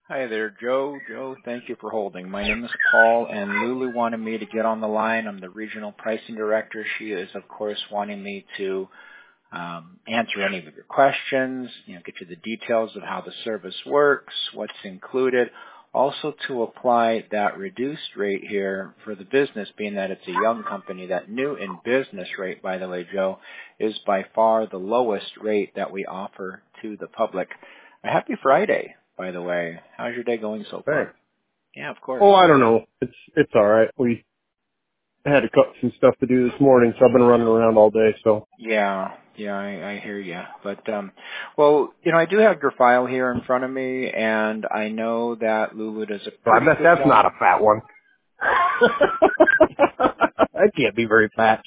Hi there, Joe. Joe, thank you for holding. My name is Paul, and Lulu wanted me to get on the line. I'm the regional pricing director. She is, of course, wanting me to answer any of your questions, get you the details of how the service works, what's included, also to apply that reduced rate here for the business, being that it's a young company. That new in business rate, by the way, Joe, is by far the lowest rate that we offer to the public. A happy Friday, by the way. How's your day going so Thanks. far? Yeah, of course. Oh, I don't know. It's all right. We had to cut some stuff to do this morning, so I've been running around all day. So Yeah, I hear you. But, well, I do have your file here in front of me, and I know that Lulu does a I pretty bet good that's job. not a fat one. That can't be very fat.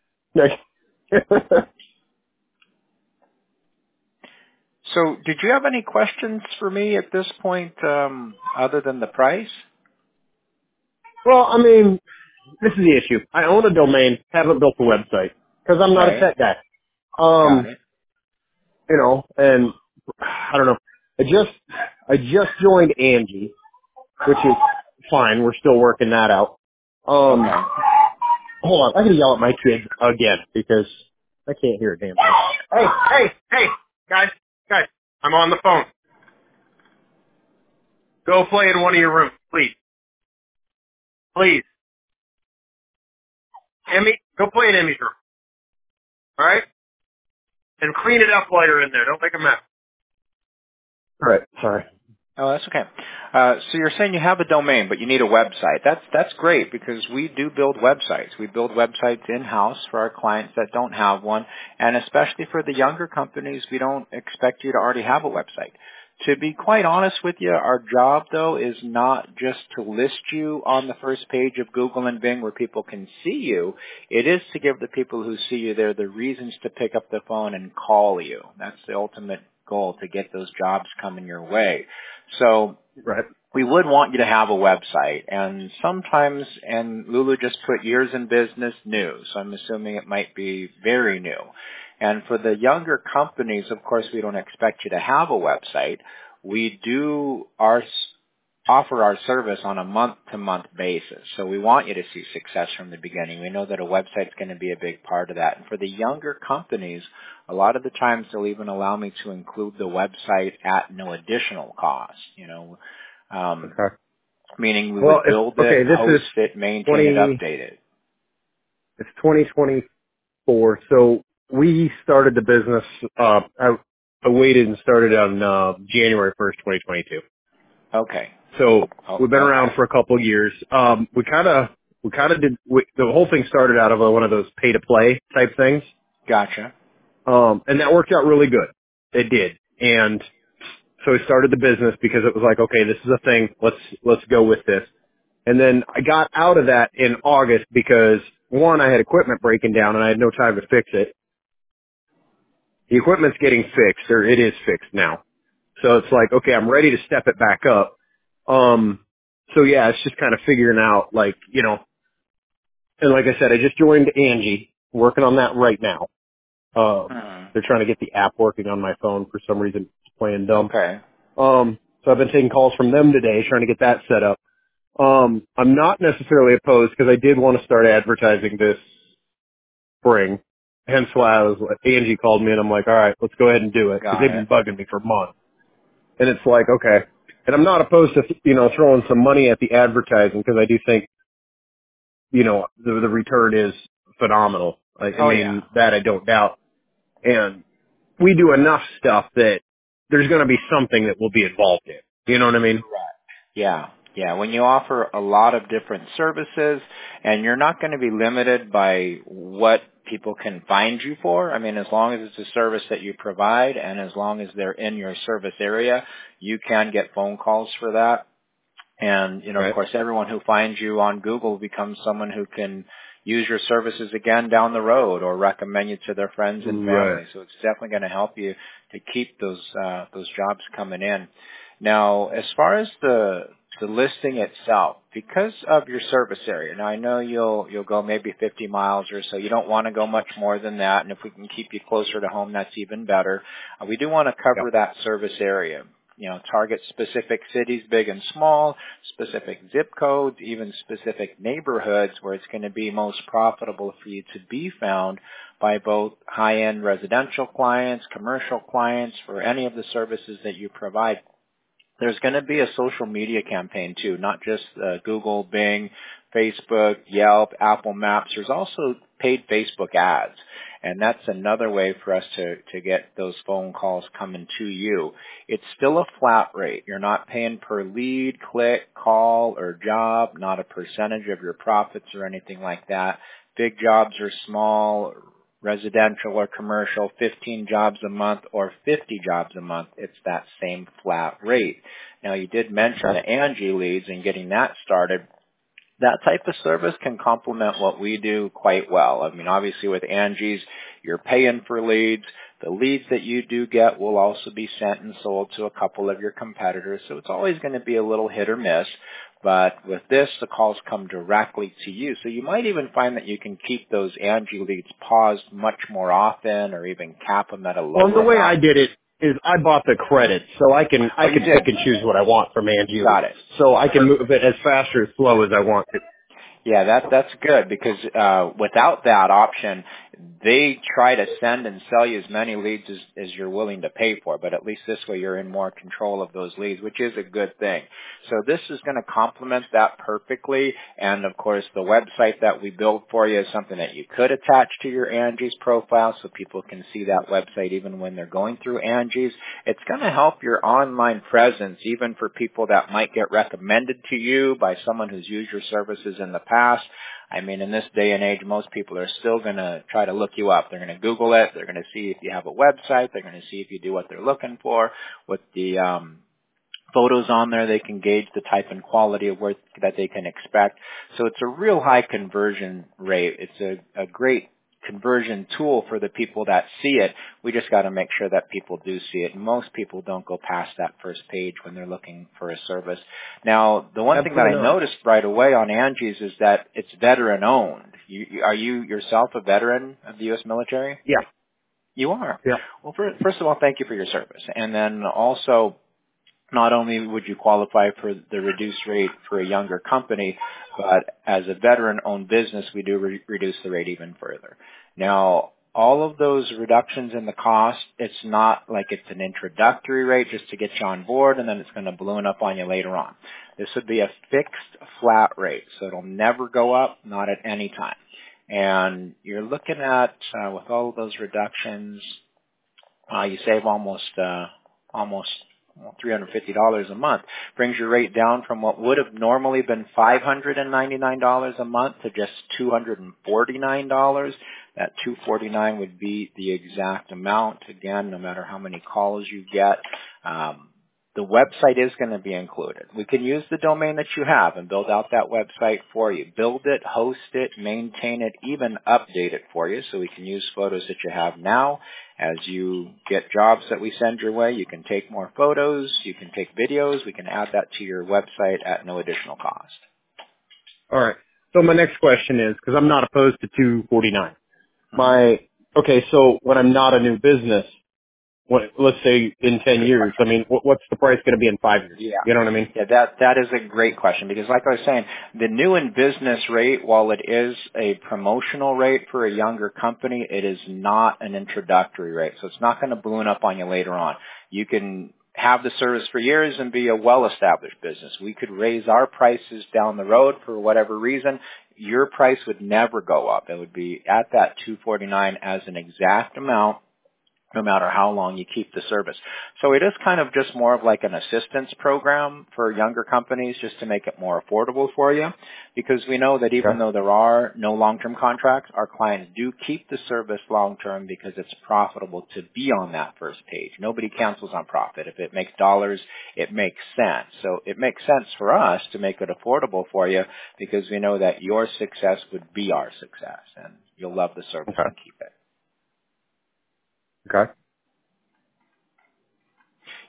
So, did you have any questions for me at this point, other than the price? Well, I mean, this is the issue. I own a domain, haven't built a website because I'm not a Right. tech guy. Got it. And I don't know. I just joined Angie, which is fine. We're still working that out. Okay. Hold on, I gotta yell at my kids again because I can't hear a damn thing. Hey, guys, I'm on the phone. Go play in one of your rooms, please. Emmy, go play in Emmy's room, all right? And clean it up while you're in there. Don't make a mess. All right, sorry. Oh, that's okay. So you're saying you have a domain, but you need a website. That's great because we do build websites. We build websites in-house for our clients that don't have one, and especially for the younger companies, we don't expect you to already have a website. To be quite honest with you, our job, though, is not just to list you on the first page of Google and Bing where people can see you. It is to give the people who see you there the reasons to pick up the phone and call you. That's the ultimate goal, to get those jobs coming your way. So Right. we would want you to have a website, and sometimes, and Lulu just put years in business new, so I'm assuming it might be very new. And for the younger companies, of course, we don't expect you to have a website. We do offer our service on a month-to-month basis. So we want you to see success from the beginning. We know that a website's going to be a big part of that. And for the younger companies, a lot of the times they'll even allow me to include the website at no additional cost, Okay. meaning we Well, would build it, this is host it, maintain it, update it. it's 2024, so we started the business, I waited and started on, January 1st, 2022. Okay. So Oh, we've been around okay. for a couple of years. The whole thing started out of one of those pay to play type things. Gotcha. And that worked out really good. It did. And so we started the business because it was like, okay, this is a thing. Let's go with this. And then I got out of that in August because one, I had equipment breaking down and I had no time to fix it. The equipment's getting fixed, or it is fixed now. So it's like, okay, I'm ready to step it back up. So yeah, it's just kind of figuring out, and like I said, I just joined Angie, working on that right now. Hmm. They're trying to get the app working on my phone for some reason. It's playing dumb. Okay. So I've been taking calls from them today, trying to get that set up. I'm not necessarily opposed because I did want to start advertising this spring. Hence why Angie called me and I'm like, all right, let's go ahead and do it because Got they've it. been bugging me for months. And it's like, okay. And I'm not opposed to, throwing some money at the advertising because I do think, the return is phenomenal. I Oh, yeah. mean, that I don't doubt. And we do enough stuff that there's going to be something that we'll be involved in. You know what I mean? Yeah. Yeah. When you offer a lot of different services and you're not going to be limited by what people can find you for, I mean, as long as it's a service that you provide and as long as they're in your service area, you can get phone calls for that. And, of Right. course, everyone who finds you on Google becomes someone who can use your services again down the road or recommend you to their friends and Right. family. So it's definitely going to help you to keep those jobs coming in. Now, as far as the listing itself, because of your service area, now I know you'll go maybe 50 miles or so. You don't want to go much more than that, and if we can keep you closer to home, that's even better. We do want to Yep. cover that service area. target specific cities, big and small, specific zip codes, even specific neighborhoods where it's going to be most profitable for you to be found by both high-end residential clients, commercial clients, for any of the services that you provide. There's going to be a social media campaign too, not just Google, Bing, Facebook, Yelp, Apple Maps. There's also paid Facebook ads. And that's another way for us to get those phone calls coming to you. It's still a flat rate. You're not paying per lead, click, call, or job, not a percentage of your profits or anything like that. Big jobs or small, residential or commercial, 15 jobs a month or 50 jobs a month, it's that same flat rate. Now, you did mention the Angie leads and getting that started. That type of service can complement what we do quite well. I mean, obviously with Angie's, you're paying for leads. The leads that you do get will also be sent and sold to a couple of your competitors. So it's always going to be a little hit or miss. But with this, the calls come directly to you. So you might even find that you can keep those Angie leads paused much more often or even cap them at a lower Well, the way amount. I did it is I bought the credits, so I can pick and choose what I want from Angie. Got it. So I can move it as fast or as slow as I want it. Yeah, that's good because without that option, they try to send and sell you as many leads as you're willing to pay for, but at least this way you're in more control of those leads, which is a good thing. So this is going to complement that perfectly, and of course the website that we build for you is something that you could attach to your Angie's profile so people can see that website even when they're going through Angie's. It's going to help your online presence even for people that might get recommended to you by someone who's used your services in the past. I mean, in this day and age, most people are still going to try to look you up. They're going to Google it. They're going to see if you have a website. They're going to see if you do what they're looking for. With the photos on there, they can gauge the type and quality of work that they can expect. So it's a real high conversion rate. It's a great conversion tool for the people that see it. We just got to make sure that people do see it. Most people don't go past that first page when they're looking for a service. Now, the one thing that I noticed right away on Angie's is that it's veteran owned. Are you yourself a veteran of the U.S. military? Yeah. You are? Yeah. Well, first of all, thank you for your service. And then also, not only would you qualify for the reduced rate for a younger company, but as a veteran-owned business, we do reduce the rate even further. Now, all of those reductions in the cost, it's not like it's an introductory rate just to get you on board and then it's going to balloon up on you later on. This would be a fixed flat rate, so it'll never go up, not at any time. And you're looking at, with all of those reductions, you save almost $350 a month. Brings your rate down from what would have normally been $599 a month to just $249. That $249 would be the exact amount. Again, no matter how many calls you get. The website is going to be included. We can use the domain that you have and build out that website for you. Build it, host it, maintain it, even update it for you so we can use photos that you have now. As you get jobs that we send your way, you can take more photos, you can take videos, we can add that to your website at no additional cost. All right. So my next question is, because I'm not opposed to $249. Okay, so when I'm not a new business, let's say in 10 years, I mean, what's the price going to be in 5 years? Yeah. You know what I mean? Yeah, that is a great question because like I was saying, the new in business rate, while it is a promotional rate for a younger company, it is not an introductory rate. So it's not going to balloon up on you later on. You can have the service for years and be a well-established business. We could raise our prices down the road for whatever reason. Your price would never go up. It would be at that $249 as an exact amount, no matter how long you keep the service. So it is kind of just more of like an assistance program for younger companies just to make it more affordable for you, because we know that even though there are no long-term contracts, our clients do keep the service long-term because it's profitable to be on that first page. Nobody cancels on profit. If it makes dollars, it makes sense. So it makes sense for us to make it affordable for you because we know that your success would be our success and you'll love the service and keep it. Okay.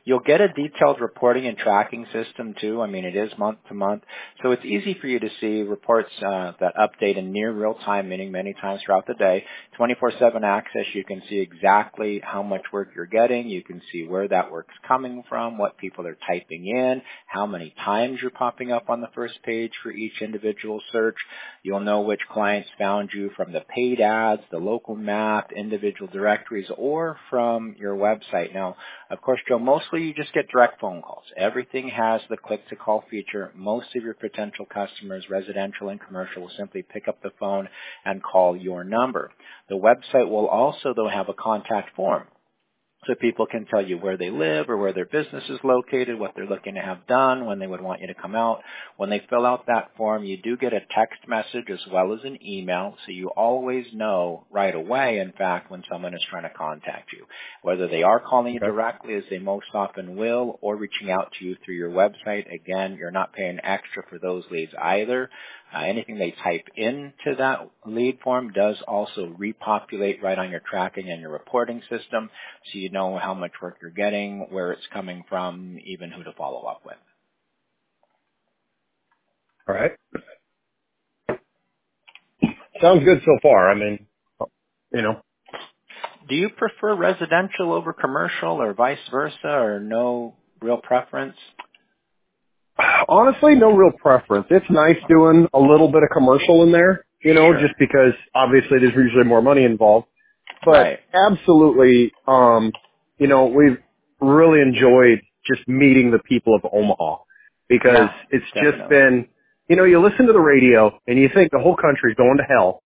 You'll get a detailed reporting and tracking system too. I mean, it is month to month. So it's easy for you to see reports that update in near real time, meaning many times throughout the day. 24/7 access, you can see exactly how much work you're getting. You can see where that work's coming from, what people are typing in, how many times you're popping up on the first page for each individual search. You'll know which clients found you from the paid ads, the local map, individual directories, or from your website. Now, of course, Joe, mostly you just get direct phone calls. Everything has the click-to-call feature. Most of your potential customers, residential and commercial, will simply pick up the phone and call your number. The website will also, though, have a contact form. So people can tell you where they live or where their business is located, what they're looking to have done, when they would want you to come out. When they fill out that form, you do get a text message as well as an email, so you always know right away, in fact, when someone is trying to contact you. Whether they are calling you directly, as they most often will, or reaching out to you through your website. Again, you're not paying extra for those leads either. Anything they type into that lead form does also repopulate right on your tracking and your reporting system, so you know how much work you're getting, where it's coming from, even who to follow up with. All right. Sounds good so far. I mean, you know. Do you prefer residential over commercial or vice versa, or no real preference? Honestly, no real preference. It's nice doing a little bit of commercial in there, you know, Sure. just because obviously there's usually more money involved. But Right. absolutely, you know, we've really enjoyed just meeting the people of Omaha because Yeah, it's definitely. just been, you know, you listen to the radio and you think the whole country's going to hell.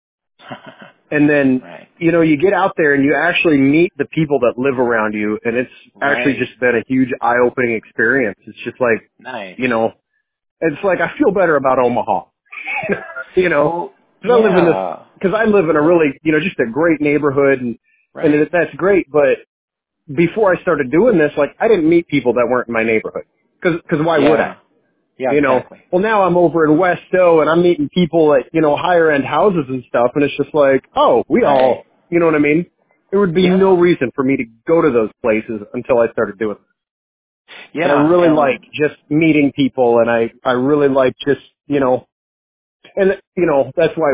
And then, Right. you know, you get out there and you actually meet the people that live around you, and it's actually Right. just been a huge eye-opening experience. It's just like, Nice. you know, it's like I feel better about Omaha, you know, Well, because yeah. I live in a really, you know, just a great neighborhood, and Right. that's great. But before I started doing this, like I didn't meet people that weren't in my neighborhood, because why would I? Yeah. Yeah, You know, exactly. well now I'm over in Westo and I'm meeting people at, you know, higher end houses and stuff, and it's just like, oh, we Right. all, you know what I mean? There would be no Yeah. reason for me to go to those places until I started doing it. And I Yeah, really like and just meeting people, and I really like just, you know, and you know, that's why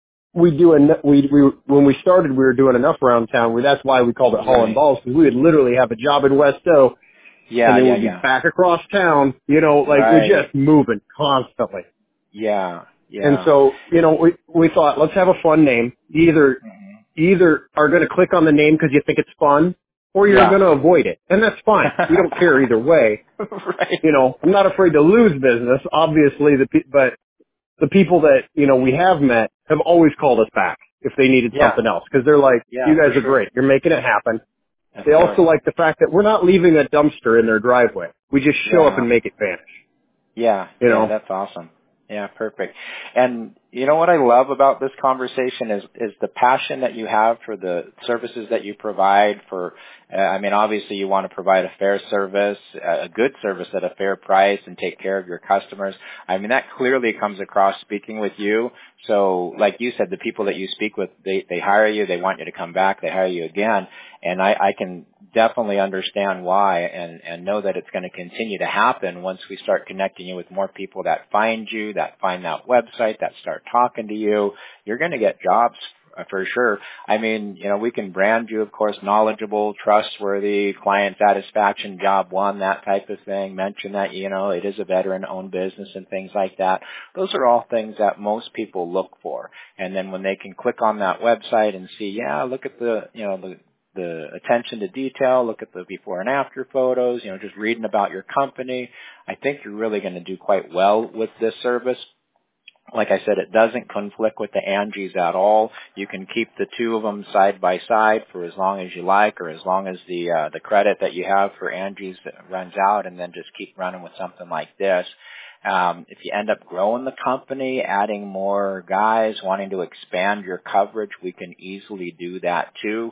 we do we when we started, we were doing enough around town. That's why we called it hauling right. balls, because we would literally have a job in Westo, and Yeah, then yeah, we'd be yeah. back across town, you know, like we're Right. just moving constantly. Yeah, And yeah. so, you know, we thought, let's have a fun name. Hmm. You either are going to click on the name because you think it's fun, or you're Yeah. going to avoid it. And that's fine. We don't care either way. Right. You know, I'm not afraid to lose business. Obviously, but the people that, you know, we have met have always called us back if they needed Yeah. something else, because they're like, you Yeah, for guys are sure. great. You're making it happen. Of They course. also like the fact that we're not leaving a dumpster in their driveway. We just show up Yeah. and make it vanish. Yeah, You yeah, know? that's awesome. Yeah, perfect. And you know what I love about this conversation is the passion that you have for the services that you provide for, I mean, obviously you want to provide a fair service, a good service at a fair price and take care of your customers. I mean, that clearly comes across speaking with you. So like you said, the people that you speak with, they hire you, they want you to come back, they hire you again. And I can definitely understand why and know that it's going to continue to happen once we start connecting you with more people that find you, that find that website, that start talking to you. You're going to get jobs for sure. I mean, you know, we can brand you, of course, knowledgeable, trustworthy, client satisfaction, job one, that type of thing. Mention that, you know, it is a veteran-owned business and things like that. Those are all things that most people look for. And then when they can click on that website and see, yeah, look at the, you know, the attention to detail, look at the before and after photos, you know, just reading about your company. I think you're really going to do quite well with this service. Like I said, it doesn't conflict with the Angies at all. You can keep the two of them side by side for as long as you like, or as long as the credit that you have for Angies runs out, and then just keep running with something like this. If you end up growing the company, adding more guys, wanting to expand your coverage, we can easily do that too.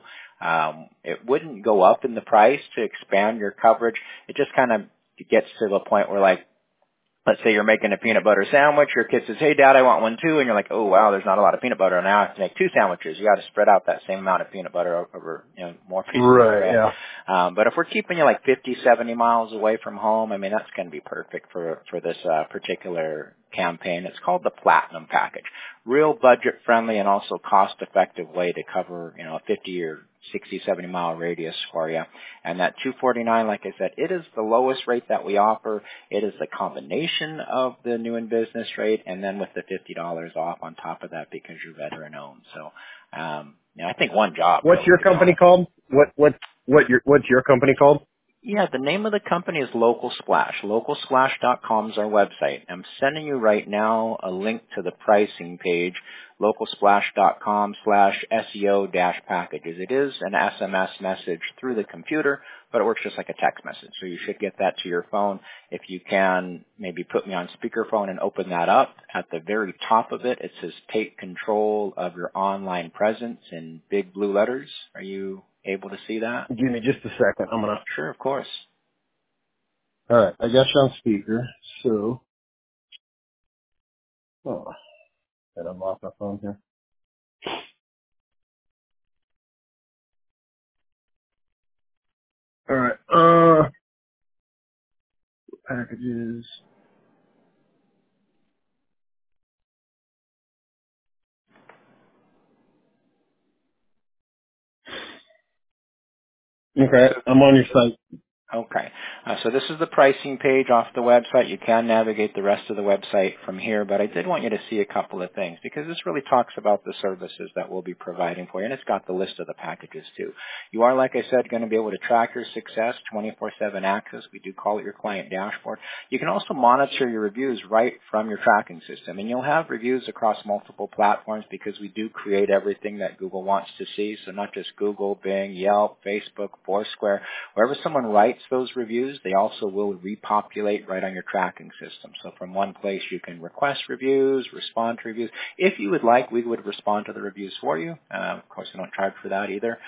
It wouldn't go up in the price to expand your coverage. It just kind of gets to the point where, like, let's say you're making a peanut butter sandwich, your kid says, hey, Dad, I want one too, and you're like, oh, wow, there's not a lot of peanut butter, and now I have to make 2 sandwiches. You got to spread out that same amount of peanut butter over, more pieces of bread. Yeah. But if we're keeping you like 50, 70 miles away from home, I mean, that's going to be perfect for this particular campaign. It's called the Platinum Package. Real budget-friendly and also cost-effective way to cover, a 50 or 60, 70-mile radius for you. And that $249, like I said, it is the lowest rate that we offer. It is the combination of the new in business rate and then with the $50 off on top of that because you're veteran-owned. So, I think one job. What's your company called? What's your company called? Yeah, the name of the company is Local Splash. LocalSplash.com is our website. I'm sending you right now a link to the pricing page, localsplash.com/SEO-packages. It is an SMS message through the computer, but it works just like a text message. So you should get that to your phone. If you can, maybe put me on speakerphone and open that up. At the very top of it, it says take control of your online presence in big blue letters. Are you able to see that? Give me just a second. Sure, of course. All right. I got you on speaker. So, and I'm off my phone here. All right. Packages. Okay. I'm on your site. Okay. So this is the pricing page off the website. You can navigate the rest of the website from here, but I did want you to see a couple of things because this really talks about the services that we'll be providing for you, and it's got the list of the packages too. You are, like I said, going to be able to track your success, 24/7 access. We do call it your client dashboard. You can also monitor your reviews right from your tracking system, and you'll have reviews across multiple platforms because we do create everything that Google wants to see, so not just Google, Bing, Yelp, Facebook, Foursquare. Wherever someone writes those reviews, they also will repopulate right on your tracking system. So from one place you can request reviews, respond to reviews. If you would like, we would respond to the reviews for you. Of course, we don't charge for that either.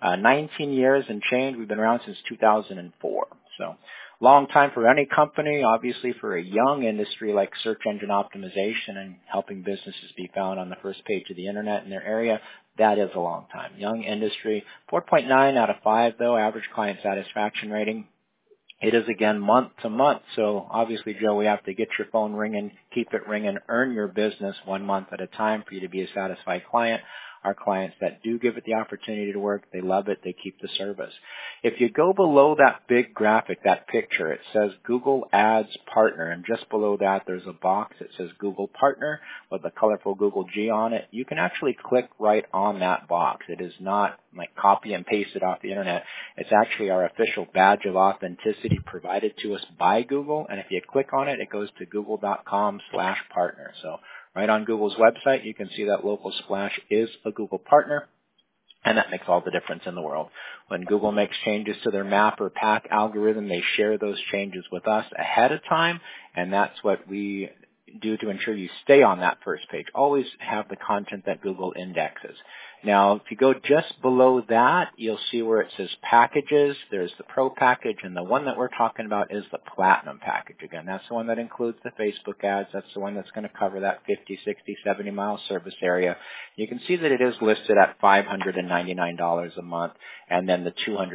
19 years and change. We've been around since 2004. So long time for any company, obviously for a young industry like search engine optimization and helping businesses be found on the first page of the internet in their area. That is a long time. Young industry, 4.9 out of 5 though, average client satisfaction rating. It is again month to month. So obviously, Joe, we have to get your phone ringing, keep it ringing, earn your business 1 month at a time for you to be a satisfied client. Our clients that do give it the opportunity to work, they love it, they keep the service. If you go below that big graphic, that picture, it says Google Ads Partner, and just below that there's a box that says Google Partner with a colorful Google G on it. You can actually click right on that box. It is not like copy and paste it off the internet. It's actually our official badge of authenticity provided to us by Google, and if you click on it, it goes to google.com/partner. So right on Google's website, you can see that Local Splash is a Google partner, and that makes all the difference in the world. When Google makes changes to their map or path algorithm, they share those changes with us ahead of time, and that's what we do to ensure you stay on that first page. Always have the content that Google indexes. Now, if you go just below that, you'll see where it says packages. There's the Pro package, and the one that we're talking about is the Platinum package. Again, that's the one that includes the Facebook ads. That's the one that's going to cover that 50, 60, 70-mile service area. You can see that it is listed at $599 a month, and then the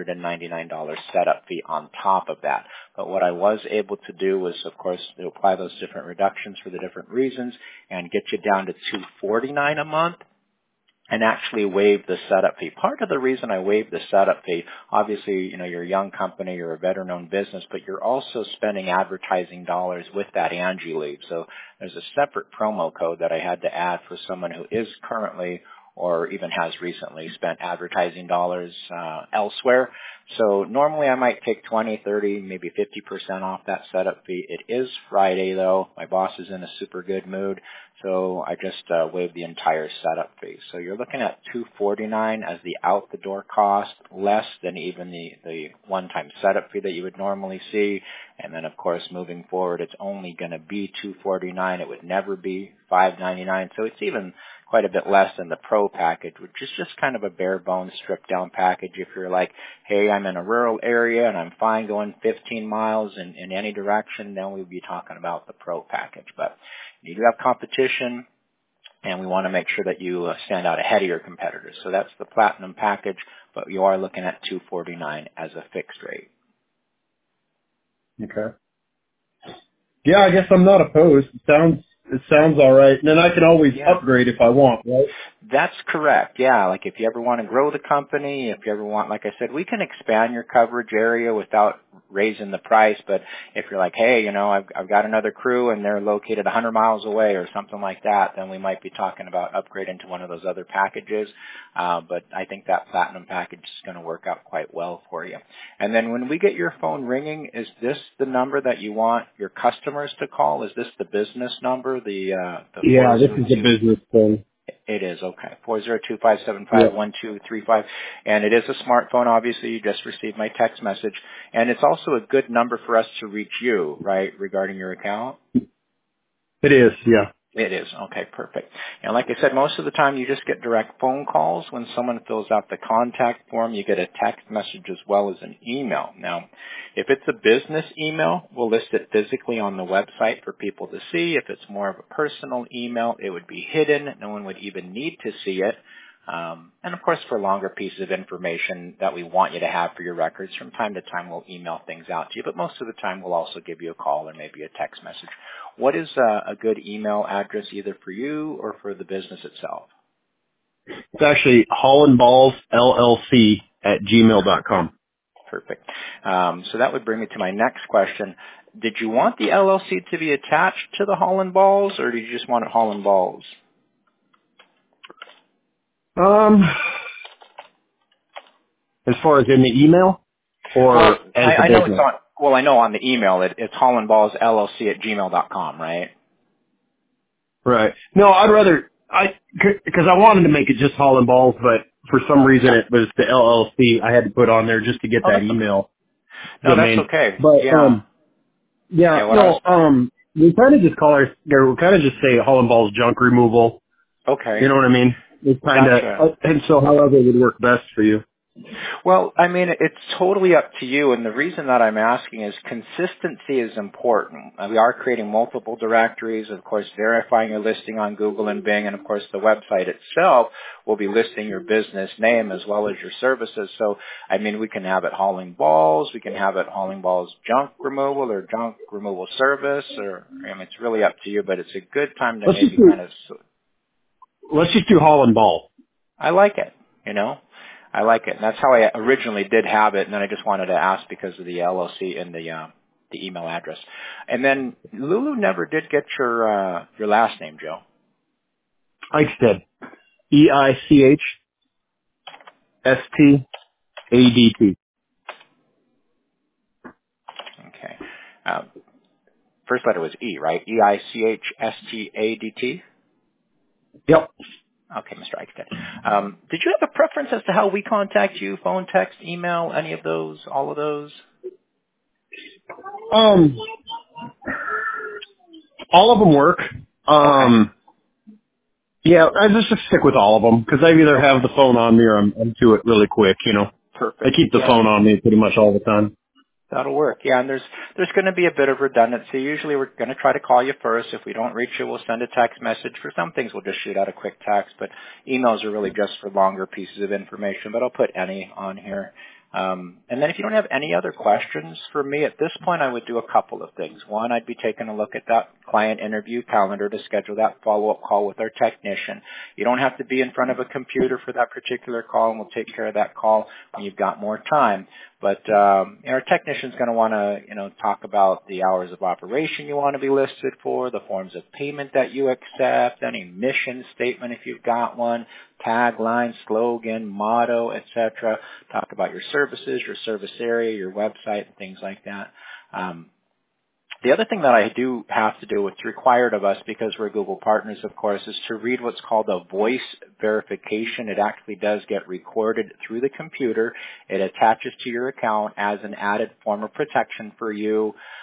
$299 setup fee on top of that. But what I was able to do was, of course, to apply those different reductions for the different reasons and get you down to $249 a month and actually waive the setup fee. Part of the reason I waived the setup fee, obviously, you're a young company, you're a veteran-owned business, but you're also spending advertising dollars with that Angie Leave. So there's a separate promo code that I had to add for someone who is currently or even has recently spent advertising dollars elsewhere. So normally I might take 20, 30, maybe 50% off that setup fee. It is Friday though. My boss is in a super good mood, so I just waived the entire setup fee. So you're looking at $249 as the out the door cost, less than even the one-time setup fee that you would normally see. And then of course moving forward it's only going to be $249. It would never be $599. So it's even quite a bit less than the Pro package, which is just kind of a bare bones stripped down package. If you're like, hey, I'm in a rural area and I'm fine going 15 miles in any direction, then we'd be talking about the Pro package. But you do have competition, and we want to make sure that you stand out ahead of your competitors. So that's the Platinum package, but you are looking at $249 as a fixed rate. Okay. Yeah, I guess I'm not opposed. It sounds all right. And then I can always upgrade if I want, right? That's correct. Yeah, like if you ever want to grow the company, if you ever want, like I said, we can expand your coverage area without raising the price. But if you're like, hey, you know, I've got another crew and they're located 100 miles away or something like that, then we might be talking about upgrading to one of those other packages. But I think that Platinum package is going to work out quite well for you. And then when we get your phone ringing, is this the number that you want your customers to call? Is this the business number? Yeah, this is the business thing. It is, okay. 402-575-1235. And it is a smartphone, obviously. You just received my text message. And it's also a good number for us to reach you, right, regarding your account? It is, yeah. It is. Okay, perfect. And like I said, most of the time you just get direct phone calls. When someone fills out the contact form, you get a text message as well as an email. Now, if it's a business email, we'll list it physically on the website for people to see. If it's more of a personal email, it would be hidden. No one would even need to see it. And of course, for longer pieces of information that we want you to have for your records, from time to time we'll email things out to you, but most of the time we'll also give you a call or maybe a text message. What is a good email address either for you or for the business itself? It's actually hollandballsllc@gmail.com. Perfect. So that would bring me to my next question. Did you want the LLC to be attached to the Holland Balls, or did you just want it Holland Balls? As far as in the email or Well, as the I know business? it's on. Well, I know on the email it's hollandballsllc@gmail.com, right? Right. No, I'd rather, because I wanted to make it just Holland Balls, but for some reason it was the LLC I had to put on there just to get Oh, that that's okay. email No, that's domain. okay. But, Yeah, what I was... we kind of just we kind of just say Holland Balls junk removal. Okay. You know what I mean? It's kind of, Gotcha. and so however it would work best for you. Well, I mean, it's totally up to you, and the reason that I'm asking is consistency is important. We are creating multiple directories, of course, verifying your listing on Google and Bing, and of course the website itself will be listing your business name as well as your services. So, I mean, we can have it hauling balls, we can have it hauling balls junk removal or junk removal service, or, I mean, it's really up to you, but it's a good time to Let's maybe kind of... just do Holland Ball. I like it, you know. I like it. And that's how I originally did have it, and then I just wanted to ask because of the LLC and the email address. And then Lulu never did get your last name, Joe. Eichstadt. EICHSTADT. Okay. First letter was E, right? EICHSTADT? Yep. Okay, Mr. Eichstadt. Did you have a preference as to how we contact you? Phone, text, email, any of those, all of those? All of them work. Okay. Yeah, I just stick with all of them because I either have the phone on me or I'm to it really quick. You know, I Perfect. keep the Yeah. phone on me pretty much all the time. That'll work. Yeah, and there's going to be a bit of redundancy. Usually we're going to try to call you first. If we don't reach you, we'll send a text message. For some things, we'll just shoot out a quick text, but emails are really just for longer pieces of information, but I'll put any on here. And then if you don't have any other questions for me at this point, I would do a couple of things. One, I'd be taking a look at that client interview calendar to schedule that follow-up call with our technician. You don't have to be in front of a computer for that particular call, and we'll take care of that call when you've got more time. But our technician's going to want to, talk about the hours of operation you want to be listed for, the forms of payment that you accept, any mission statement if you've got one, tagline, slogan, motto, etc. Talk about your services, your service area, your website, and things like that. The other thing that I do have to do, what's required of us because we're Google partners, of course, is to read what's called a voice verification. It actually does get recorded through the computer. It attaches to your account as an added form of protection for you.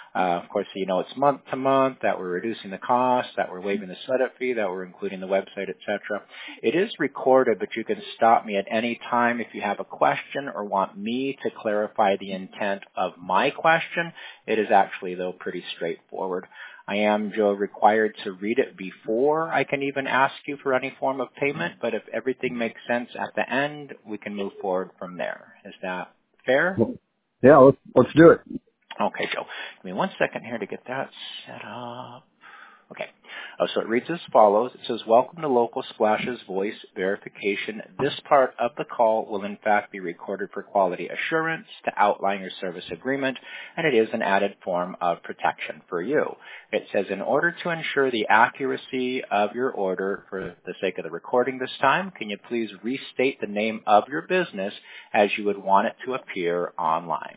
Of course, so you know it's month to month, that we're reducing the cost, that we're waiving the setup fee, that we're including the website, etc. It is recorded, but you can stop me at any time if you have a question or want me to clarify the intent of my question. It is actually, though, pretty straightforward. I am, Joe, required to read it before I can even ask you for any form of payment, but if everything makes sense at the end, we can move forward from there. Is that fair? Yeah, let's do it. Okay, Joe. Give me 1 second here to get that set up. Okay. So it reads as follows. It says, welcome to Local Splash's voice verification. This part of the call will in fact be recorded for quality assurance to outline your service agreement, and it is an added form of protection for you. It says, in order to ensure the accuracy of your order for the sake of the recording this time, can you please restate the name of your business as you would want it to appear online?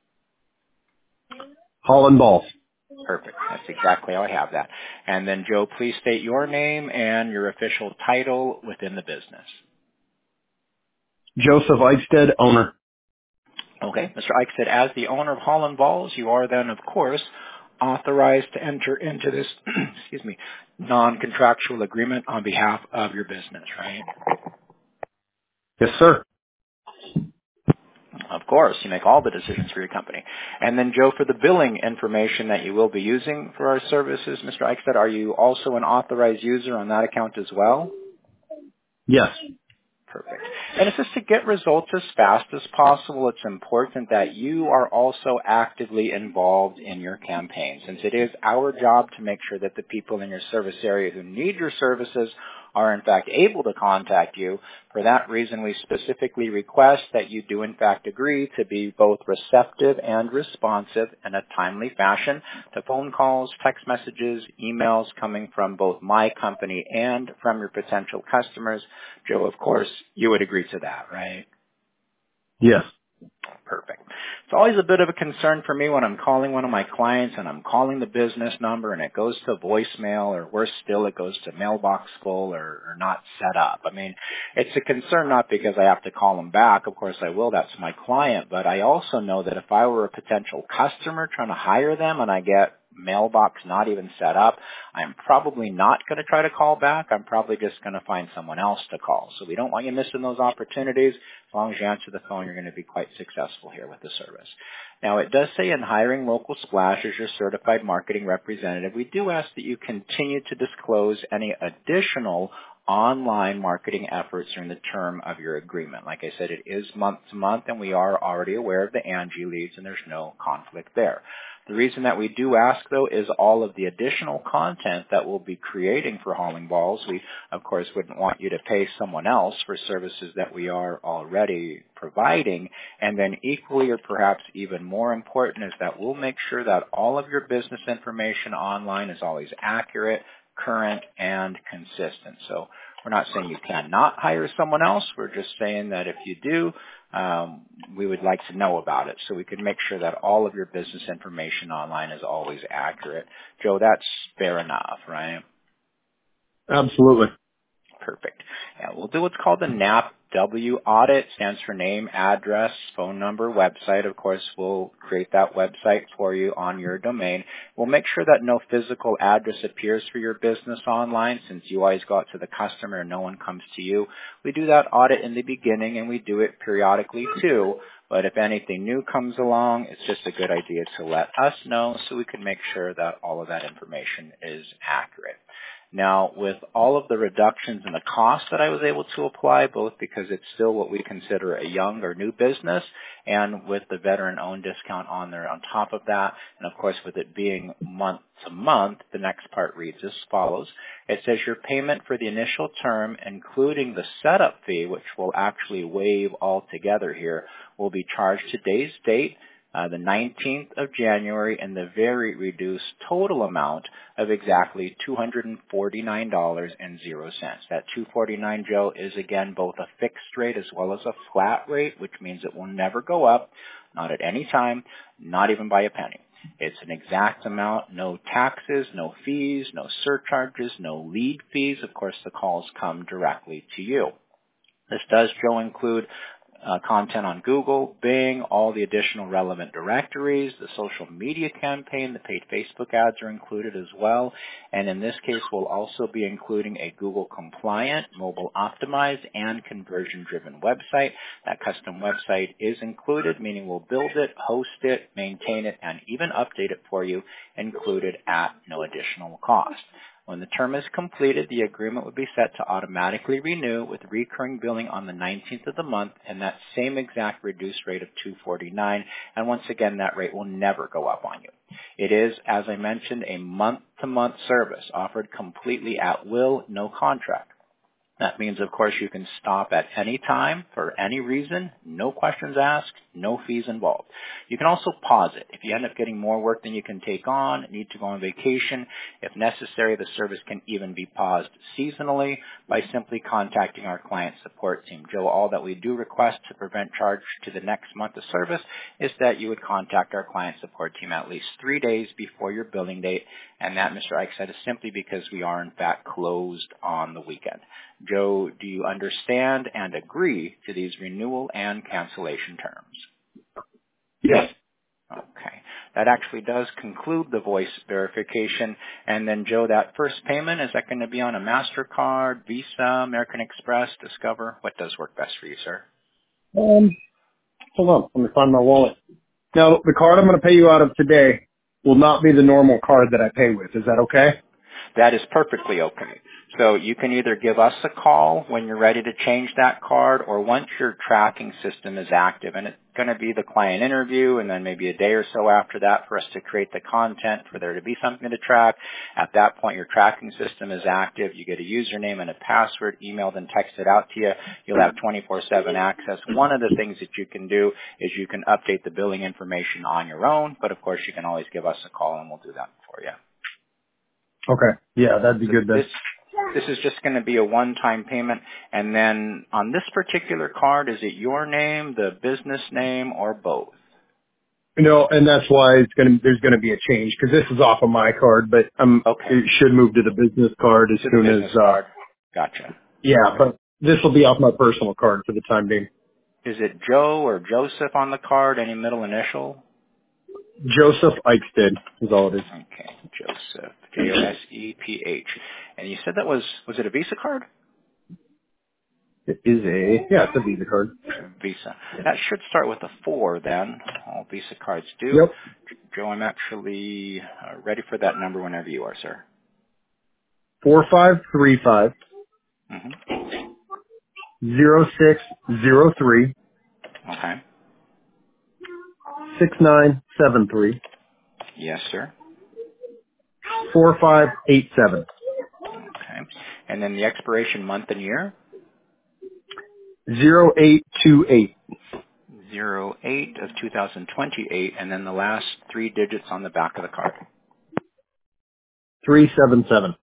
Holland Balls. Perfect. That's exactly how I have that. And then, Joe, please state your name and your official title within the business. Joseph Eichstead, owner. Okay. Mr. Eichstead, as the owner of Holland Balls, you are then, of course, authorized to enter into this, excuse me, non-contractual agreement on behalf of your business, right? Yes, sir. Of course, you make all the decisions for your company. And then, Joe, for the billing information that you will be using for our services, Mr. Eichstead, are you also an authorized user on that account as well? Yes. Perfect. And it's just to get results as fast as possible, it's important that you are also actively involved in your campaign, since it is our job to make sure that the people in your service area who need your services are in fact able to contact you. For that reason, we specifically request that you do in fact agree to be both receptive and responsive in a timely fashion to phone calls, text messages, emails coming from both my company and from your potential customers. Joe, of course, you would agree to that, right? Yes. Perfect. It's always a bit of a concern for me when I'm calling one of my clients and I'm calling the business number and it goes to voicemail, or worse still, it goes to mailbox full or not set up. I mean, it's a concern not because I have to call them back. Of course I will. That's my client. But I also know that if I were a potential customer trying to hire them and I get mailbox not even set up, I'm probably not going to try to call back. I'm probably just going to find someone else to call. So we don't want you missing those opportunities. As long as you answer the phone, you're going to be quite successful here with the service. Now, it does say in hiring Local Splash as your certified marketing representative, we do ask that you continue to disclose any additional online marketing efforts during the term of your agreement. Like I said, it is month to month, and we are already aware of the Angie leads, and there's no conflict there. The reason that we do ask, though, is all of the additional content that we'll be creating for Holland Balls. We, of course, wouldn't want you to pay someone else for services that we are already providing. And then equally, or perhaps even more important, is that we'll make sure that all of your business information online is always accurate, current, and consistent. So we're not saying you cannot hire someone else. We're just saying that if you do, we would like to know about it so we can make sure that all of your business information online is always accurate. Joe, that's fair enough, right? Absolutely. Perfect. Yeah, we'll do what's called the NAPW audit. Stands for name, address, phone number, website. Of course, we'll create that website for you on your domain. We'll make sure that no physical address appears for your business online, since you always go out to the customer and no one comes to you. We do that audit in the beginning, and we do it periodically too. But if anything new comes along, it's just a good idea to let us know so we can make sure that all of that information is accurate. Now, with all of the reductions in the cost that I was able to apply, both because it's still what we consider a young or new business, and with the veteran-owned discount on there on top of that, and of course with it being month to month, the next part reads as follows. It says your payment for the initial term, including the setup fee, which we'll actually waive altogether here, will be charged today's date, the 19th of January, in the very reduced total amount of exactly $249.00. That $249, Joe, is again both a fixed rate as well as a flat rate, which means it will never go up, not at any time, not even by a penny. It's an exact amount, no taxes, no fees, no surcharges, no lead fees. Of course, the calls come directly to you. This does, Joe, include content on Google, Bing, all the additional relevant directories, the social media campaign, the paid Facebook ads are included as well. And in this case, we'll also be including a Google compliant, mobile optimized, and conversion driven website. That custom website is included, meaning we'll build it, host it, maintain it, and even update it for you, included at no additional cost. When the term is completed, the agreement would be set to automatically renew with recurring billing on the 19th of the month and that same exact reduced rate of $249. And once again, that rate will never go up on you. It is, as I mentioned, a month-to-month service offered completely at will, no contract. That means, of course, you can stop at any time for any reason, no questions asked, no fees involved. You can also pause it. If you end up getting more work than you can take on, need to go on vacation, if necessary, the service can even be paused seasonally by simply contacting our client support team. Joe, all that we do request to prevent charge to the next month of service is that you would contact our client support team at least 3 days before your billing date, and that, Mr. Ike said, is simply because we are, in fact, closed on the weekend. Joe, do you understand and agree to these renewal and cancellation terms? Yes. Okay. That actually does conclude the voice verification. And then, Joe, that first payment, is that going to be on a MasterCard, Visa, American Express, Discover? What does work best for you, sir? Hold on. Let me find my wallet. Now, the card I'm going to pay you out of today will not be the normal card that I pay with. Is that okay? That is perfectly okay. So you can either give us a call when you're ready to change that card, or once your tracking system is active, and it's going to be the client interview and then maybe a day or so after that for us to create the content for there to be something to track. At that point, your tracking system is active. You get a username and a password, emailed and texted out to you. You'll have 24/7 access. One of the things that you can do is you can update the billing information on your own, but of course you can always give us a call and we'll do that for you. Okay. Yeah, that'd be good then. This is just going to be a one-time payment. And then on this particular card, is it your name, the business name, or both? No, and that's why there's going to be a change, because this is off of my card, but Okay. it should move to the business card as soon as. Card. Gotcha. Yeah, but this will be off my personal card for the time being. Is it Joe or Joseph on the card? Any middle initial? Joseph Eichstead is all it is. Okay, Joseph, Joseph. And you said that was it a Visa card? It's a Visa card. Visa. That should start with a 4 then. All Visa cards do. Yep. Joe, I'm actually ready for that number whenever you are, sir. 4535 0603 Okay. 6973 Yes, sir. 4587 Okay. And then the expiration month and year? 0828 08 of 2028, and then the last 3 digits on the back of the card. 377.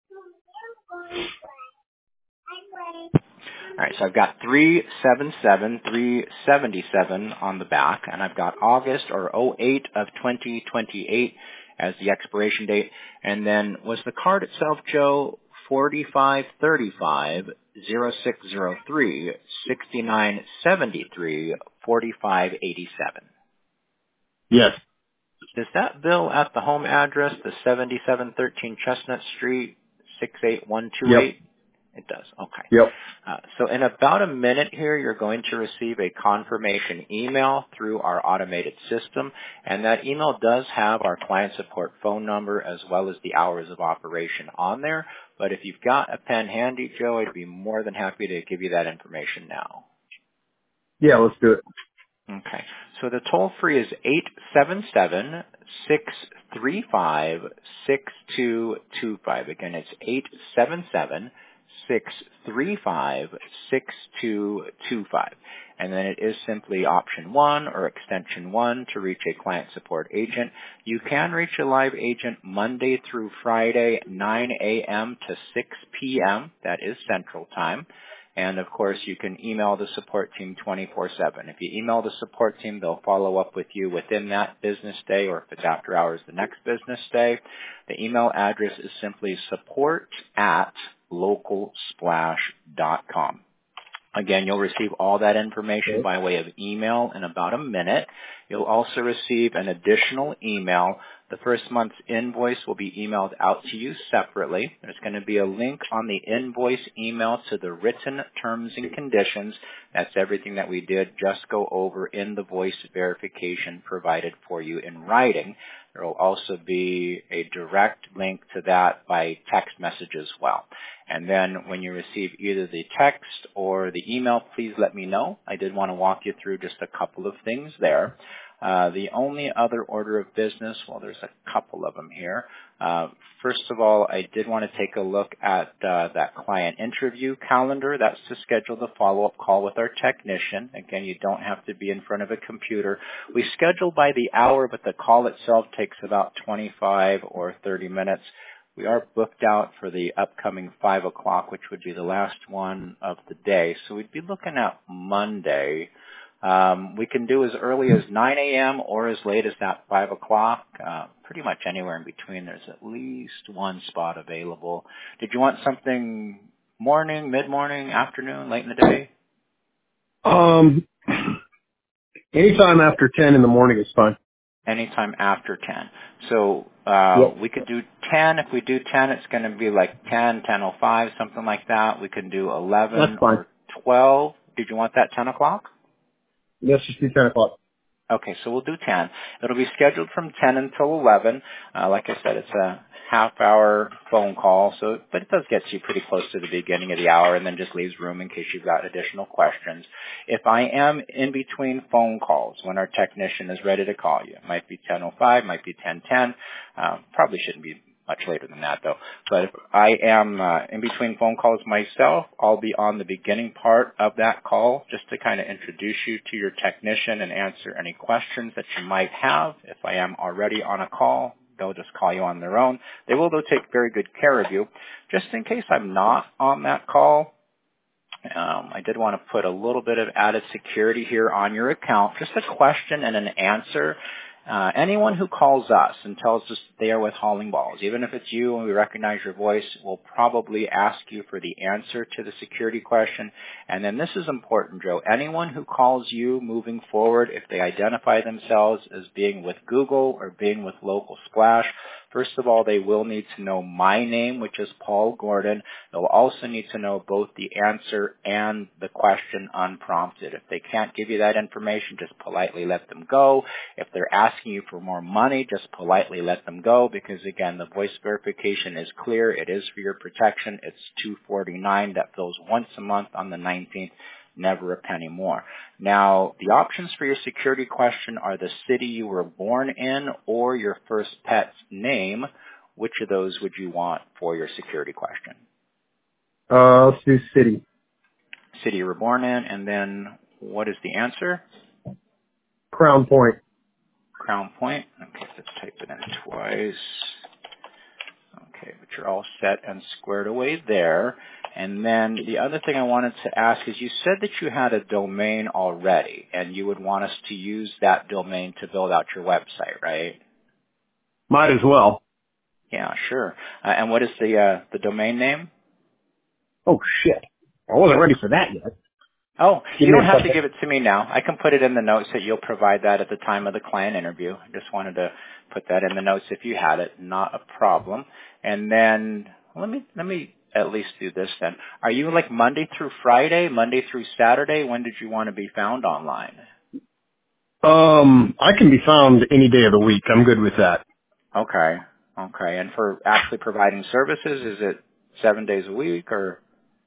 All right, so I've got 377, 377 on the back, and I've got August or 08 of 2028 as the expiration date. And then was the card itself, Joe, 4535 0603 6973 4587? Yes. Does that bill at the home address, the 7713 Chestnut Street, 68128? Yep. It does. Okay. Yep. So in about a minute here, you're going to receive a confirmation email through our automated system, and that email does have our client support phone number as well as the hours of operation on there. But if you've got a pen handy, Joe, I'd be more than happy to give you that information now. Yeah, let's do it. Okay. So the toll free is 877-635-6225. Again, it's 877-635-6225. And then it is simply option 1 or extension 1 to reach a client support agent. You can reach a live agent Monday through Friday, 9 a.m. to 6 p.m. That is Central Time. And, of course, you can email the support team 24/7. If you email the support team, they'll follow up with you within that business day, or if it's after hours, the next business day. The email address is simply support@localsplash.com. Again, you'll receive all that information Okay. by way of email in about a minute. You'll also receive an additional email. The first month's invoice will be emailed out to you separately. There's going to be a link on the invoice email to the written terms and conditions. That's everything that we did just go over in the voice verification provided for you in writing. There will also be a direct link to that by text message as well. And then when you receive either the text or the email, please let me know. I did want to walk you through just a couple of things there. The only other order of business, well, there's a couple of them here. First of all, I did want to take a look at that client interview calendar. That's to schedule the follow-up call with our technician. Again, you don't have to be in front of a computer. We schedule by the hour, but the call itself takes about 25 or 30 minutes. We are booked out for the upcoming 5 o'clock, which would be the last one of the day. So we'd be looking at Monday. We can do as early as 9 a.m. or as late as that 5 o'clock. Pretty much anywhere in between. There's at least one spot available. Did you want something morning, mid-morning, afternoon, late in the day? Anytime after 10 in the morning is fine. Anytime after 10. So Yep. we could do 10. If we do 10, it's going to be like 10:05, something like that. We can do 11 That's fine. or 12. Did you want that 10 o'clock? Let's just do 10 o'clock. Okay, so we'll do 10. It'll be scheduled from 10 until 11. Like I said, it's a half-hour phone call, but it does get you pretty close to the beginning of the hour and then just leaves room in case you've got additional questions. If I am in between phone calls when our technician is ready to call you, it might be 10:05, might be 10:10, probably shouldn't be much later than that though. But if I am in between phone calls myself, I'll be on the beginning part of that call just to kind of introduce you to your technician and answer any questions that you might have. If I am already on a call, they'll just call you on their own. They will, though, take very good care of you. Just in case I'm not on that call, I did want to put a little bit of added security here on your account, just a question and an answer. Anyone who calls us and tells us they are with Hauling Balls, even if it's you and we recognize your voice, we'll probably ask you for the answer to the security question. And then this is important, Joe. Anyone who calls you moving forward, if they identify themselves as being with Google or being with Local Splash, first of all, they will need to know my name, which is Paul Gordon. They'll also need to know both the answer and the question unprompted. If they can't give you that information, just politely let them go. If they're asking you for more money, just politely let them go because, again, the voice verification is clear. It is for your protection. It's $249. That fills once a month on the 19th. Never a penny more. Now, the options for your security question are the city you were born in or your first pet's name. Which of those would you want for your security question? Let's do city. City you were born in, and then what is the answer? Crown Point. Crown Point. Okay, let's type it in twice. Okay, but you're all set and squared away there. And then the other thing I wanted to ask is you said that you had a domain already and you would want us to use that domain to build out your website, right? Might as well. Yeah, sure. And what is the domain name? Oh, shit. I wasn't ready for that yet. Oh, Give you me don't a have to second. give it to me now. I can put it in the notes that you'll provide that at the time of the client interview. I just wanted to put that in the notes if you had it. Not a problem. And then let me at least do this then. Are you like Monday through Friday, Monday through Saturday? When did you want to be found online? I can be found any day of the week. I'm good with that. Okay. Okay. And for actually providing services, is it 7 days a week or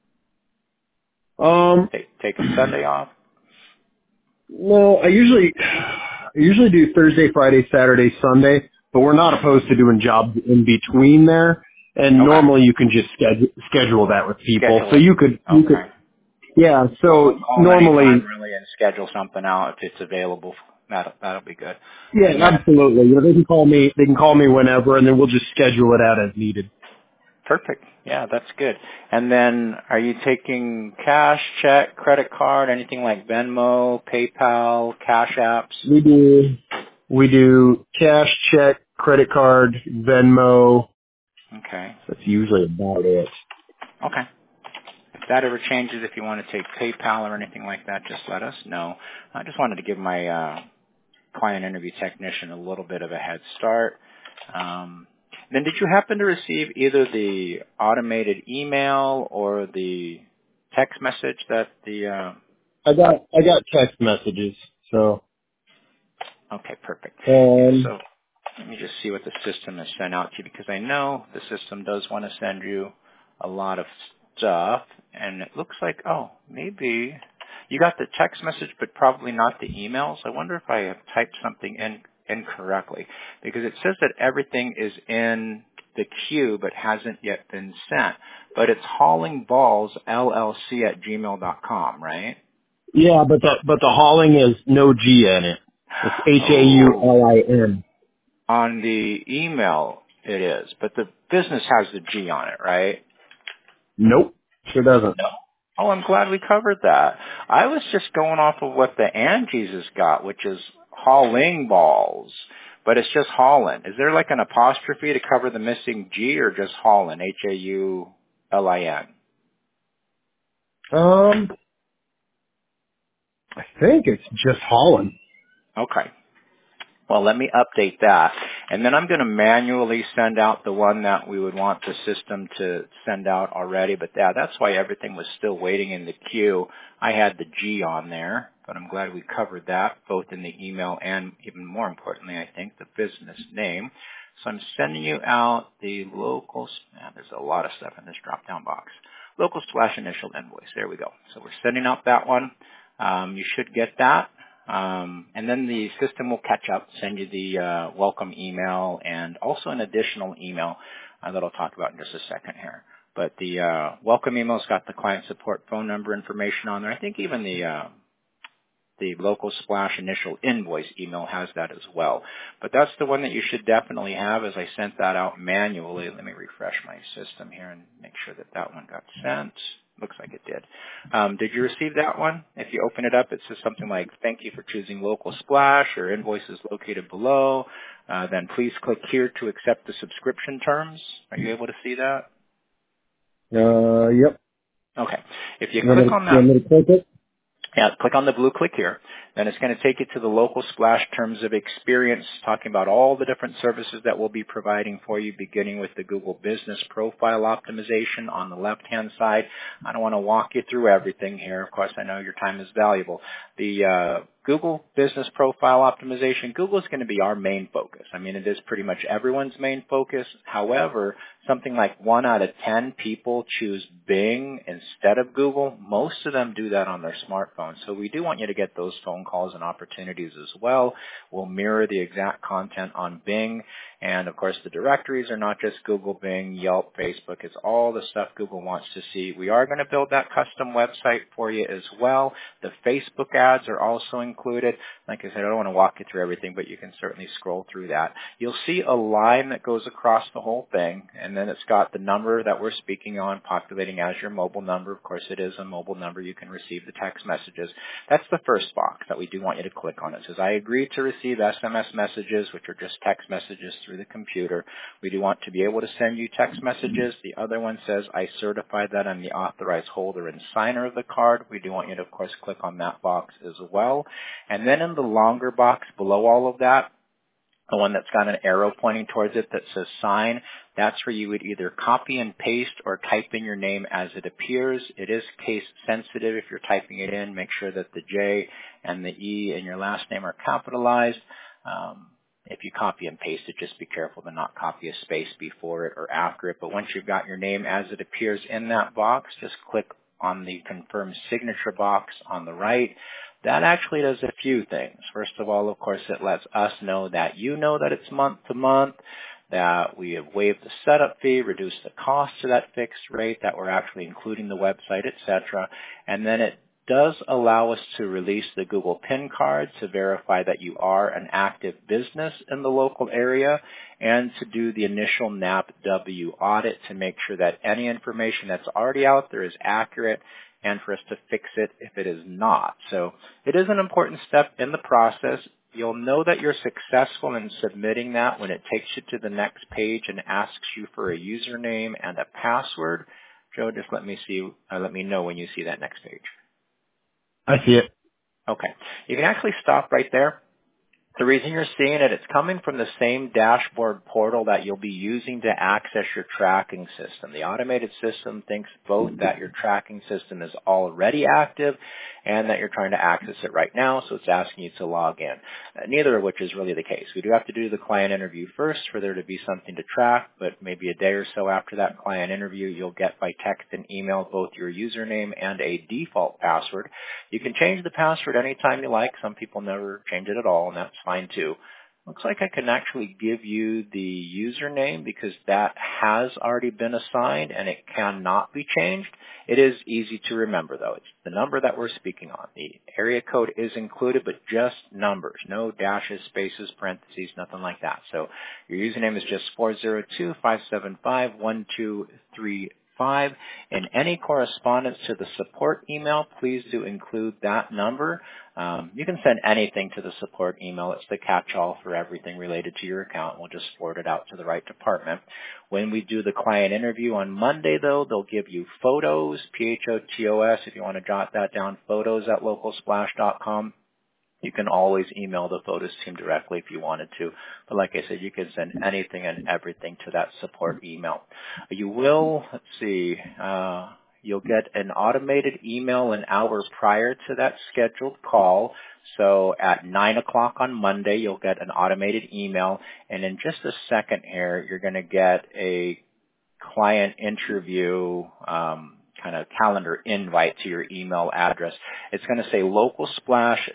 taking Sunday off? No, I usually do Thursday, Friday, Saturday, Sunday, but we're not opposed to doing jobs in between there. And Okay. normally you can just schedule that with people. Schedule So it. you could, Okay. yeah. So Call normally, anytime really and schedule something out if it's available. That'll be good. yeah, And then absolutely. You know, they can call me whenever, and then we'll just schedule it out as needed. perfect. Yeah, that's good. And then are you taking cash, check, credit card, anything like Venmo, PayPal, Cash Apps? We do cash, check, credit card, Venmo. Okay. That's usually about it. Okay. If that ever changes, if you want to take PayPal or anything like that, just let us know. I just wanted to give my client interview technician a little bit of a head start. Then did you happen to receive either the automated email or the text message that the I got text messages. So okay, perfect. um So let me just see what the system has sent out to you, because I know the system does want to send you a lot of stuff, and it looks like, oh, maybe you got the text message but probably not the emails. I wonder if I have typed something in incorrectly, because it says that everything is in the queue but hasn't yet been sent. But it's haulingballsllc@gmail.com, right? yeah, but the hauling is no G in it. It's Oh, HAULIN. on the email it is, but the business has the G on it, right? Nope. Sure doesn't. No. Oh, I'm glad we covered that. I was just going off of what the Angie's has got, which is hauling balls, but it's just Haulin. Is there like an apostrophe to cover the missing G, or just Haulin, Haulin? I think it's just hauling. Okay. Well, let me update that. And then I'm going to manually send out the one that we would want the system to send out already. But yeah, that's why everything was still waiting in the queue. I had the G on there, but I'm glad we covered that, both in the email and, even more importantly, I think, the business name. So I'm sending you out the local, there's a lot of stuff in this drop-down box. Local/initial invoice. There we go. So we're sending out that one. You should get that. And then the system will catch up, send you the welcome email, and also an additional email that I'll talk about in just a second here. But the welcome email's got the client support phone number information on there. I think even the local/initial invoice email has that as well. But that's the one that you should definitely have, as I sent that out manually. Let me refresh my system here and make sure that that one got sent. Looks like it did. Did you receive that one? If you open it up, it says something like, thank you for choosing Local Splash, or invoices located below. Then please click here to accept the subscription terms. Are you able to see that? Yep. Okay. If you You want click me to, on you that, want me to click it? yeah, click on the blue click here. Then it's going to take you to the Local Splash Terms of Experience, talking about all the different services that we'll be providing for you, beginning with the Google Business Profile Optimization on the left-hand side. I don't want to walk you through everything here. Of course, I know your time is valuable. The Google Business Profile Optimization, Google is going to be our main focus. I mean, it is pretty much everyone's main focus. However, something like 1 out of 10 people choose Bing instead of Google. Most of them do that on their smartphone. So we do want you to get those phone calls and opportunities as well. We'll mirror the exact content on Bing. And of course, the directories are not just Google, Bing, Yelp, Facebook. It's all the stuff Google wants to see. We are going to build that custom website for you as well. The Facebook ads are also included. Like I said, I don't want to walk you through everything, but you can certainly scroll through that. You'll see a line that goes across the whole thing, and then it's got the number that we're speaking on populating as your mobile number. Of course, it is a mobile number. You can receive the text messages. That's the first box that we do want you to click on. It says, I agree to receive SMS messages, which are just text messages through the computer. We do want to be able to send you text messages. The other one says, I certify that I'm the authorized holder and signer of the card. We do want you to, of course, click on that box as well. And then in the longer box below all of that, the one that's got an arrow pointing towards it that says sign, that's where you would either copy and paste or type in your name as it appears. It is case sensitive if you're typing it in. Make sure that the J and the E in your last name are capitalized. If you copy and paste it, just be careful to not copy a space before it or after it. But once you've got your name as it appears in that box, just click on the confirm signature box on the right. That actually does a few things. First of all, of course, it lets us know that you know that it's month to month, that we have waived the setup fee, reduced the cost to that fixed rate, that we're actually including the website, etc. And then it does allow us to release the Google PIN card to verify that you are an active business in the local area, and to do the initial NAPW audit to make sure that any information that's already out there is accurate, and for us to fix it if it is not. So it is an important step in the process. You'll know that you're successful in submitting that when it takes you to the next page and asks you for a username and a password. Joe? Just let me know when you see that next page. I see it. Okay. You can actually stop right there. The reason you're seeing it, it's coming from the same dashboard portal that you'll be using to access your tracking system. The automated system thinks both that your tracking system is already active and that you're trying to access it right now, so it's asking you to log in. Neither of which is really the case. We do have to do the client interview first for there to be something to track, but maybe a day or so after that client interview, you'll get by text and email both your username and a default password. You can change the password anytime you like. Some people never change it at all, and that's fine too. Looks like I can actually give you the username because that has already been assigned and it cannot be changed. It is easy to remember though. It's the number that we're speaking on. The area code is included, but just numbers. No dashes, spaces, parentheses, nothing like that. So your username is just 402-575-1235. In any correspondence to the support email, please do include that number. You can send anything to the support email. It's the catch-all for everything related to your account. We'll just forward it out to the right department. When we do the client interview on Monday, though, they'll give you photos, PHOTOS, if you want to jot that down, photos at localsplash.com. You can always email the photos team directly if you wanted to. But like I said, you can send anything and everything to that support email. You will, you'll get an automated email an hour prior to that scheduled call. So at 9 o'clock on Monday, you'll get an automated email. And in just a second here, you're going to get a client interview kind of calendar invite to your email address. It's going to say Local Splash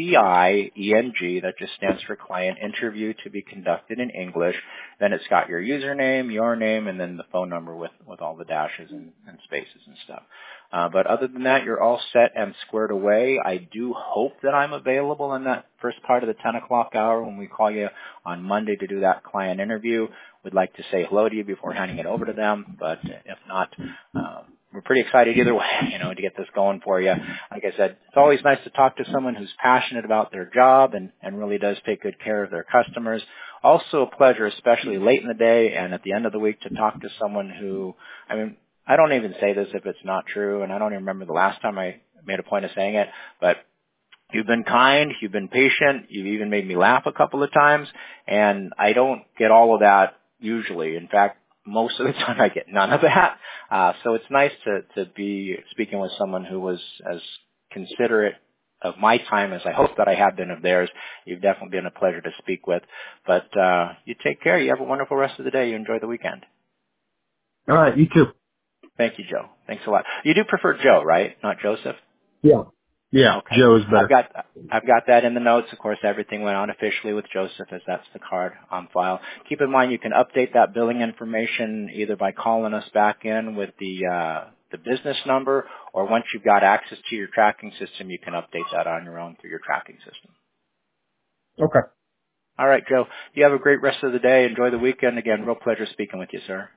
CIENG, that just stands for client interview to be conducted in English. Then it's got your username, your name, and then the phone number with all the dashes and spaces and stuff. But other than that, you're all set and squared away. I do hope that I'm available in that first part of the 10 o'clock hour when we call you on Monday to do that client interview. We'd like to say hello to you before handing it over to them, but if not, we're pretty excited either way, to get this going for you. Like I said, it's always nice to talk to someone who's passionate about their job and really does take good care of their customers. Also a pleasure, especially late in the day and at the end of the week, to talk to someone who, I don't even say this if it's not true, and I don't even remember the last time I made a point of saying it, but you've been kind, you've been patient, you've even made me laugh a couple of times, and I don't get all of that usually. In fact, most of the time I get none of that. So it's nice to be speaking with someone who was as considerate of my time as I hope that I have been of theirs. You've definitely been a pleasure to speak with. But you take care. You have a wonderful rest of the day. You enjoy the weekend. All right, you too. Thank you, Joe. Thanks a lot. You do prefer Joe, right? Not Joseph? Yeah. Yeah, Okay. Joe is better. I've got that in the notes. Of course, everything went on officially with Joseph, as that's the card on file. Keep in mind, you can update that billing information either by calling us back in with the business number, or once you've got access to your tracking system, you can update that on your own through your tracking system. Okay. All right, Joe. You have a great rest of the day. Enjoy the weekend. Again, real pleasure speaking with you, sir.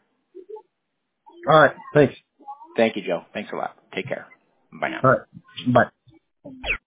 All right. Thanks. Thank you, Joe. Thanks a lot. Take care. Bye now. All right. Bye.